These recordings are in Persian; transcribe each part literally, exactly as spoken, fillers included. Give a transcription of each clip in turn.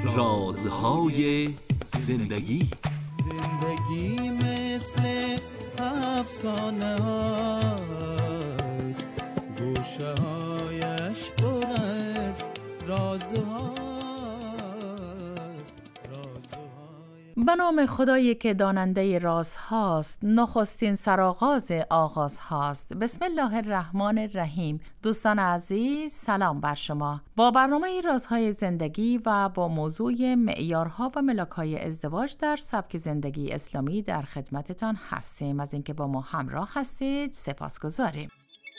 رازهای زندگی. زندگی مثل افسانه هاست، گوشه هایش پر از رازهاست. به نام خدایی که داننده راز هاست، نخستین سرآغاز آغاز هاست. بسم الله الرحمن الرحیم. دوستان عزیز، سلام بر شما. با برنامه رازهای زندگی و با موضوع معیارها و ملاک‌های ازدواج در سبک زندگی اسلامی در خدمتتان هستیم. از اینکه با ما همراه هستید سپاسگزاریم.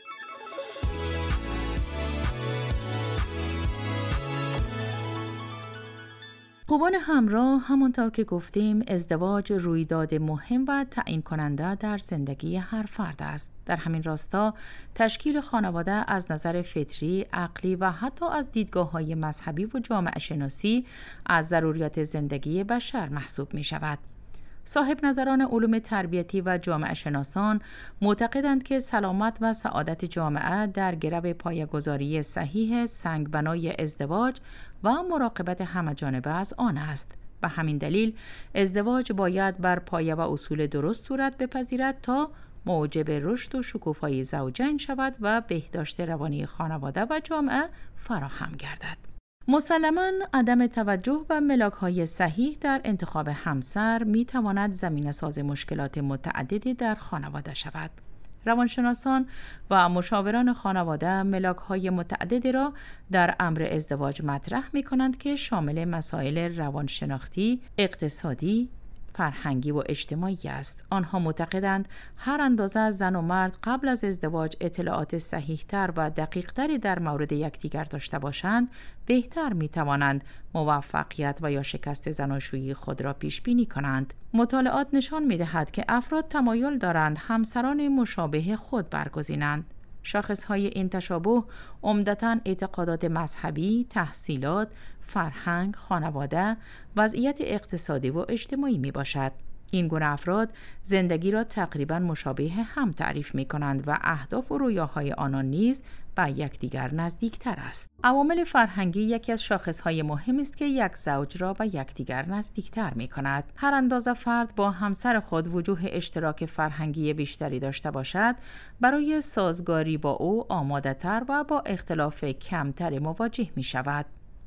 خوبان همراه، همانطور که گفتیم ازدواج رویداد مهم و تعیین کننده در زندگی هر فرد است. در همین راستا تشکیل خانواده از نظر فطری، عقلی و حتی از دیدگاه‌های مذهبی و جامعه شناسی از ضروریات زندگی بشر محسوب می شود. صاحب نظران علوم تربیتی و جامعه شناسان معتقدند که سلامت و سعادت جامعه در گرو پایه‌گذاری صحیح سنگبنای ازدواج و مراقبت همه‌جانبه از آن است. به همین دلیل ازدواج باید بر پایه و اصول درست صورت بپذیرد تا موجب رشد و شکوفایی زوجین شود و بهداشت روانی خانواده و جامعه فراهم گردد. مسلماً عدم توجه به ملاک‌های صحیح در انتخاب همسر می‌تواند زمینه‌ساز مشکلات متعددی در خانواده شود. روانشناسان و مشاوران خانواده ملاک‌های متعددی را در امر ازدواج مطرح می‌کنند که شامل مسائل روانشناختی، اقتصادی، فرهنگی و اجتماعی است. آنها معتقدند هر اندازه زن و مرد قبل از ازدواج اطلاعات صحیح‌تر و دقیق‌تری در مورد یکدیگر داشته باشند، بهتر می‌توانند موفقیت و یا شکست زناشویی خود را پیش بینی کنند. مطالعات نشان می‌دهد که افراد تمایل دارند همسران مشابه خود برگزینند. شاخص‌های این تشابه عمدتاً اعتقادات مذهبی، تحصیلات، فرهنگ، خانواده، وضعیت اقتصادی و اجتماعی می باشد. این گونه افراد زندگی را تقریباً مشابه هم تعریف می کنند و اهداف و رویاهای آنان نیز به یکدیگر نزدیکتر است. عوامل فرهنگی یکی از شاخصهای مهم است که یک زوج را به یکدیگر نزدیکتر می کند. هر اندازه فرد با همسر خود وجوه اشتراک فرهنگی بیشتری داشته باشد، برای سازگاری با او آماده تر و با اختلاف کمتر مواجه می شود.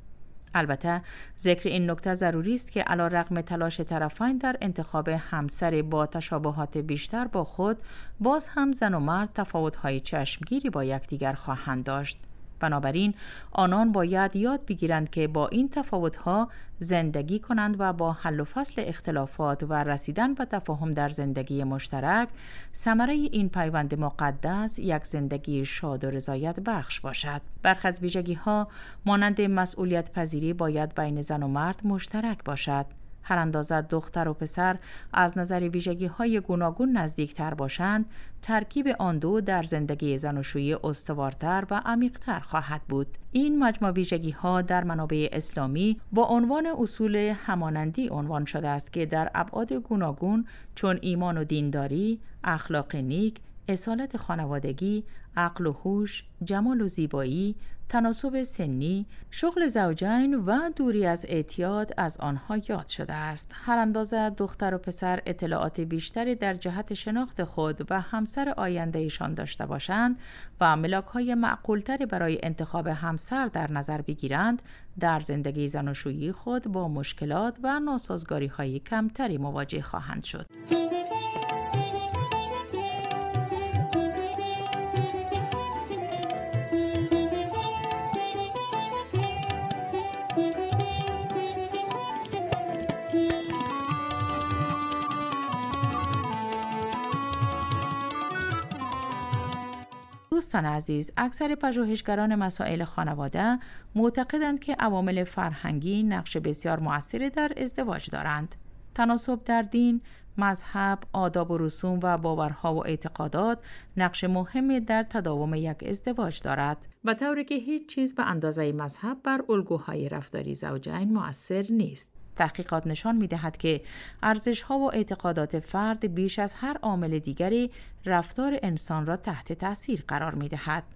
البته ذکر این نکته ضروری است که علیرغم تلاش طرفین در انتخاب همسر با تشابهات بیشتر با خود، باز هم زن و مرد تفاوت‌های چشمگیری با یکدیگر خواهند داشت. بنابراین آنان باید یاد بگیرند که با این تفاوت‌ها زندگی کنند و با حل و فصل اختلافات و رسیدن به تفاهم در زندگی مشترک، ثمره این پیوند مقدس یک زندگی شاد و رضایت بخش باشد. برخی از ویژگی‌ها مانند مسئولیت پذیری باید بین زن و مرد مشترک باشد. هر اندازه دختر و پسر از نظر ویژگی‌های گوناگون نزدیکتر باشند، ترکیب آن دو در زندگی زناشویی استوارتر و عمیق‌تر خواهد بود. این مجموع ویژگی‌ها در منابع اسلامی با عنوان اصول همانندی عنوان شده است که در ابعاد گوناگون چون ایمان و دینداری، اخلاق نیک، اصالت خانوادگی، عقل و هوش، جمال و زیبایی، تناسب سنی، شغل زوجین و دوری از اعتیاد از آنها یاد شده است. هر اندازه دختر و پسر اطلاعات بیشتری در جهت شناخت خود و همسر آینده ایشان داشته باشند و ملاک‌های معقولتری برای انتخاب همسر در نظر بگیرند، در زندگی زناشویی خود با مشکلات و ناسازگاری‌های کمتری مواجه خواهند شد. دوستان عزیز، اکثر پژوهشگران مسائل خانواده معتقدند که عوامل فرهنگی نقش بسیار مؤثری در ازدواج دارند. تناسب در دین، مذهب، آداب و رسوم و باورها و اعتقادات نقش مهمی در تداوم یک ازدواج دارد، به طوری که هیچ چیز به اندازه مذهب بر الگوهای رفتاری زوجین مؤثر نیست. تحقیقات نشان می‌دهد که ارزش‌ها و اعتقادات فرد بیش از هر عامل دیگری رفتار انسان را تحت تأثیر قرار می‌دهد.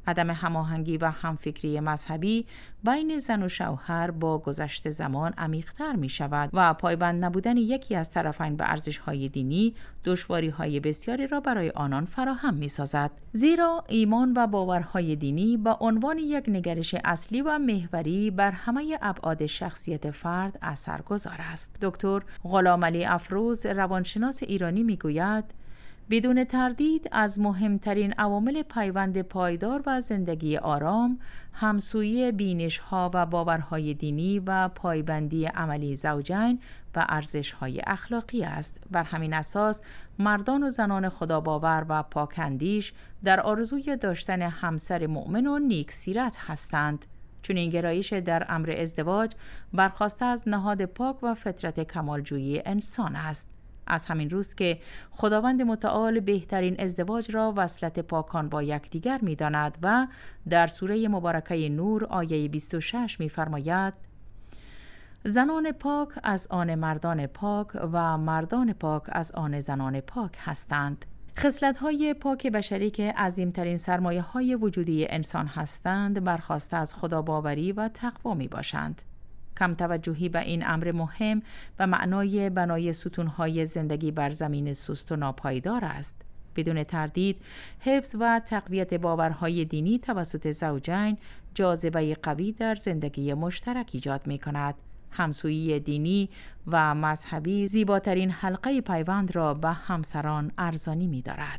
عدم هماهنگی و همفکری مذهبی بین زن و شوهر با گذشت زمان عمیق‌تر می شود و پایبند نبودن یکی از طرفین به ارزش‌های دینی دشواری‌های بسیاری را برای آنان فراهم می سازد. زیرا ایمان و باورهای دینی با عنوان یک نگرش اصلی و محوری بر همه ابعاد شخصیت فرد اثرگذار است. دکتر غلامعلی افروز، روانشناس ایرانی، می گوید بدون تردید از مهمترین عوامل پیوند پایدار و زندگی آرام، همسویی بینش‌ها و باورهای دینی و پایبندی عملی زوجین و ارزش‌های اخلاقی است. بر همین اساس مردان و زنان خداباور و پاکندیش در آرزوی داشتن همسر مؤمن و نیک سیرت هستند. چون این گرایش در امر ازدواج برخواسته از نهاد پاک و فطرت کمالجویی انسان است. از همین روست که خداوند متعال بهترین ازدواج را وصلت پاکان با یکدیگر می‌داند و در سوره مبارکه نور آیه بیست و شش می‌فرماید: زنان پاک از آن مردان پاک و مردان پاک از آن زنان پاک هستند. خصلت‌های پاک بشری که عظیم‌ترین سرمایه‌های وجودی انسان هستند، برخواسته از خداباوری و تقوا می‌باشند. کم توجهی به این امر مهم به معنای بنای ستونهای زندگی بر زمین سست و ناپایدار است. بدون تردید حفظ و تقویت باورهای دینی توسط زوجین جاذبه قوی در زندگی مشترک ایجاد می کند. همسویی دینی و مذهبی زیباترین حلقه پیوند را به همسران ارزانی می دارد.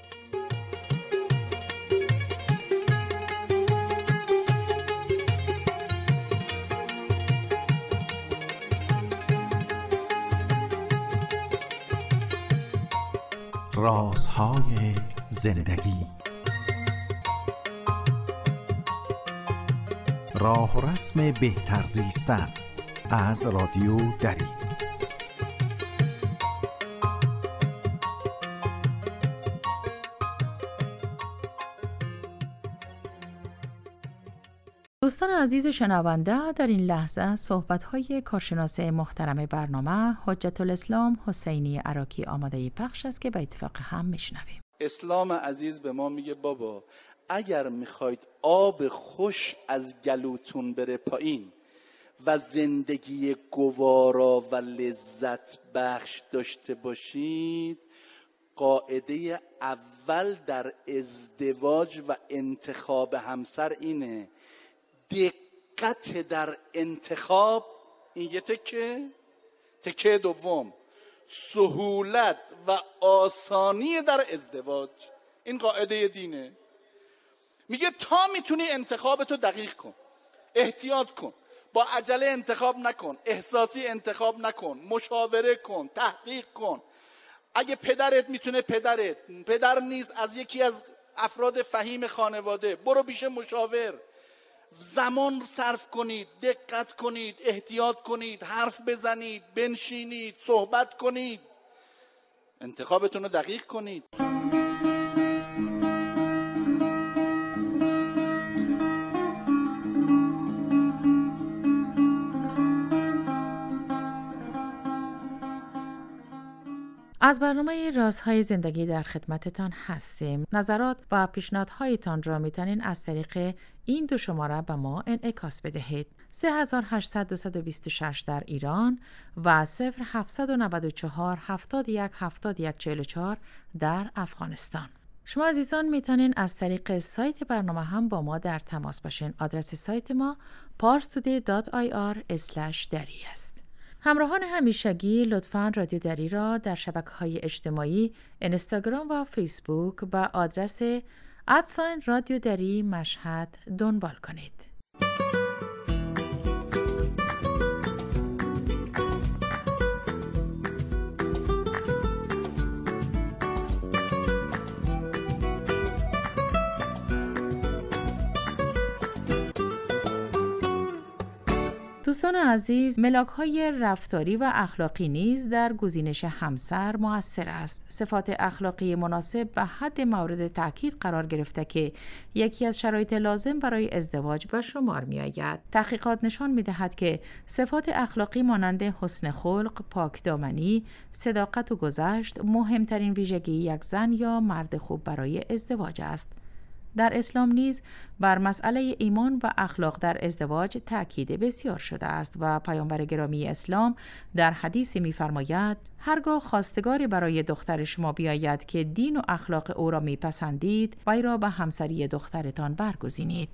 رازهای زندگی. راه و رسم بهتر زیستن از رادیو دری. دوستان عزیز شنونده، در این لحظه صحبت‌های کارشناس محترم برنامه حجت الاسلام حسینی عراقی آماده پخش است که به اتفاق هم میشنویم. اسلام عزیز به ما میگه بابا اگر میخواید آب خوش از گلوتون بره پایین و زندگی گوارا و لذت بخش داشته باشید، قاعده اول در ازدواج و انتخاب همسر اینه: دقت در انتخاب. این یه تکه تکه دوم، سهولت و آسانی در ازدواج. این قاعده دینه. میگه تا میتونی انتخابتو دقیق کن، احتیاط کن، با عجله انتخاب نکن، احساسی انتخاب نکن، مشاوره کن، تحقیق کن. اگه پدرت میتونه پدرت پدر نیست از یکی از افراد فهیم خانواده، برو پیش مشاور، زمان صرف کنید، دقت کنید، احتیاط کنید، حرف بزنید، بنشینید، صحبت کنید، انتخابتون رو دقیق کنید. از برنامه رازهای زندگی در خدمتتان هستیم. نظرات و پیشنهادهایتان را میتونین از طریق این دو شماره به ما انعکاس بدهید: سه هزار و هشتصد و دویست و بیست و شش در ایران و صفر هفتصد و نود و چهار هفتاد و یک هفتاد و یک چهل و چهار در افغانستان. شما عزیزان میتونین از طریق سایت برنامه هم با ما در تماس باشین. آدرس سایت ما پارستودی دات آی آر اسلش دری است. همراهان همیشگی لطفاً رادیو دری را در شبکه‌های اجتماعی اینستاگرام و فیسبوک با آدرس ادساین رادیو دری مشهد دنبال کنید. دوستان عزیز، ملاک‌های رفتاری و اخلاقی نیز در گزینش همسر مؤثر است. صفات اخلاقی مناسب به حد مورد تاکید قرار گرفته که یکی از شرایط لازم برای ازدواج به شمار می‌آید. تحقیقات نشان می‌دهد که صفات اخلاقی مانند حسن خلق، پاکدامنی، صداقت و گذشت مهمترین ویژگی یک زن یا مرد خوب برای ازدواج است. در اسلام نیز بر مسئله ایمان و اخلاق در ازدواج تأکید بسیار شده است و پیامبر گرامی اسلام در حدیث می‌فرماید: هرگاه خواستگاری برای دختر شما بیاید که دین و اخلاق او را می‌پسندید، وی را به همسری دخترتان برگزینید.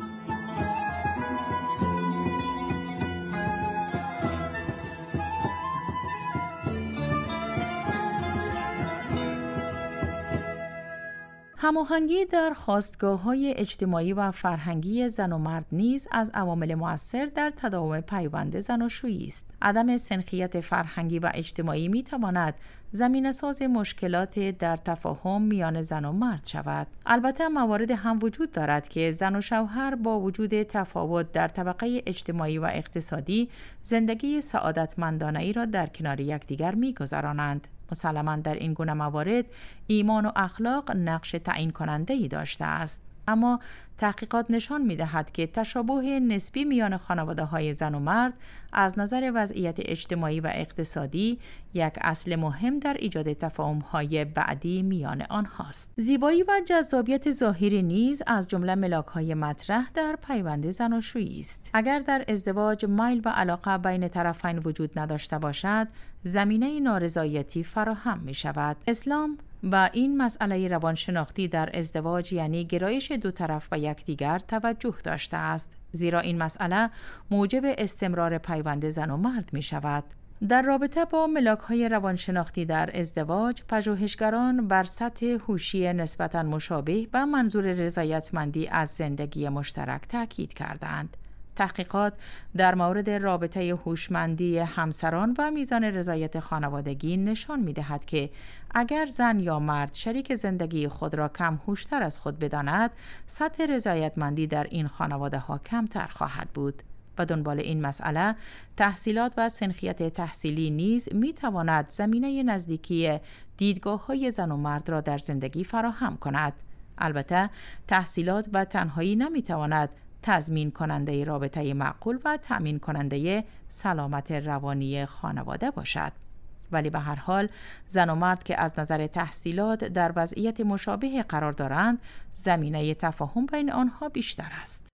هماهنگی در خاستگاه‌های اجتماعی و فرهنگی زن و مرد نیز از عوامل مؤثر در تداوم پیوند زناشویی است. عدم سنخیت فرهنگی و اجتماعی می‌تواند زمینه‌ساز مشکلات در تفاهم میان زن و مرد شود. البته موارد هم وجود دارد که زن و شوهر با وجود تفاوت در طبقه اجتماعی و اقتصادی زندگی سعادتمندانه‌ای را در کنار یکدیگر می‌گذرانند. مسلماً در این گونه موارد ایمان و اخلاق نقش تعیین کننده‌ای داشته است. اما تحقیقات نشان می‌دهد که تشابه نسبی میان خانواده‌های زن و مرد از نظر وضعیت اجتماعی و اقتصادی یک اصل مهم در ایجاد تفاهم‌های بعدی میان آنهاست. زیبایی و جذابیت ظاهری نیز از جمله ملاک‌های مطرح در پیوند زناشویی است. اگر در ازدواج میل و علاقه بین طرفین وجود نداشته باشد، زمینه نارضایتی فراهم می‌شود. اسلام و این مسئله روانشناختی در ازدواج یعنی گرایش دو طرف به یکدیگر توجه داشته است، زیرا این مسئله موجب استمرار پیوند زن و مرد می شود. در رابطه با ملاک‌های روانشناختی در ازدواج، پژوهشگران بر سطح هوشی نسبتاً مشابه به منظور رضایتمندی از زندگی مشترک تاکید کردند. تحقیقات در مورد رابطه هوشمندی همسران و میزان رضایت خانوادگی نشان می‌دهد که اگر زن یا مرد شریک زندگی خود را کم هوشتر از خود بداند، سطح رضایتمندی در این خانواده‌ها کمتر خواهد بود. و دنبال این مسئله، تحصیلات و سنخیت تحصیلی نیز می‌تواند زمینه نزدیکی دیدگاه‌های زن و مرد را در زندگی فراهم کند. البته تحصیلات و تنهایی نمی‌تواند تضمین کننده رابطه معقول و تأمین کننده سلامت روانی خانواده باشد. ولی به هر حال زن و مرد که از نظر تحصیلات در وضعیت مشابه قرار دارند، زمینه تفاهم بین آنها بیشتر است.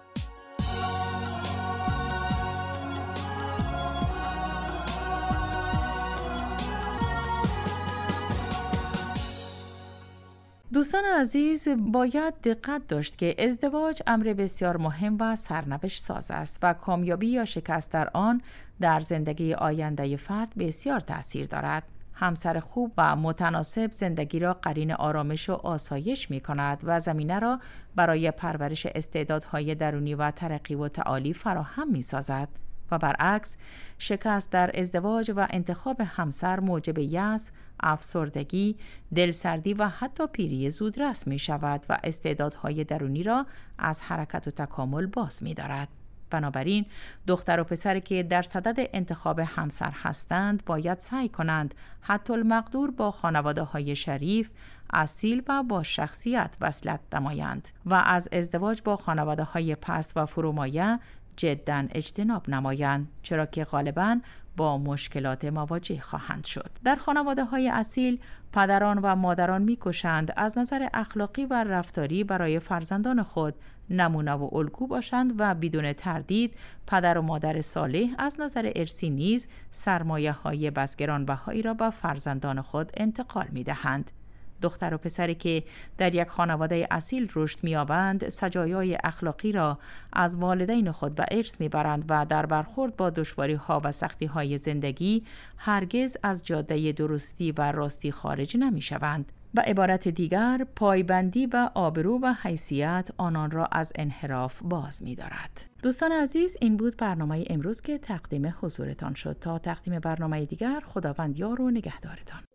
دوستان عزیز، باید دقت داشت که ازدواج امر بسیار مهم و سرنوشت ساز است و کامیابی یا شکست در آن در زندگی آینده فرد بسیار تأثیر دارد. همسر خوب و متناسب زندگی را قرین آرامش و آسایش می کند و زمینه را برای پرورش استعدادهای درونی و ترقی و تعالی فراهم می سازد. و برعکس، شکست در ازدواج و انتخاب همسر موجب یأس، افسردگی، دلسردی و حتی پیری زودرس می شود و استعدادهای درونی را از حرکت و تکامل باز می دارد. بنابراین دختر و پسری که در صدد انتخاب همسر هستند باید سعی کنند حتی المقدور با خانواده‌های شریف، اصیل و با شخصیت وصلت نمایند و از ازدواج با خانواده‌های پست و فرومایه جداً اجتناب نمایند، چرا که غالباً با مشکلات مواجه خواهند شد. در خانواده‌های اصیل پدران و مادران می‌کوشند از نظر اخلاقی و رفتاری برای فرزندان خود نمونه و الگو باشند و بدون تردید پدر و مادر صالح از نظر ارثی نیز سرمایه‌های بس گرانبهایی را به فرزندان خود انتقال می‌دهند. دختر و پسری که در یک خانواده اصیل رشد می‌یابند، سجایای اخلاقی را از والدین خود به ارث می‌برند و در برخورد با دشواری‌ها و سختی‌های زندگی هرگز از جاده درستی و راستی خارج نمی‌شوند. به عبارت دیگر، پایبندی به آبرو و حیثیت آنان را از انحراف باز می‌دارد. دوستان عزیز، این بود برنامه امروز که تقدیم حضورتان شد. تا تقدیم برنامه دیگر، خداوند یار و نگهدارتان.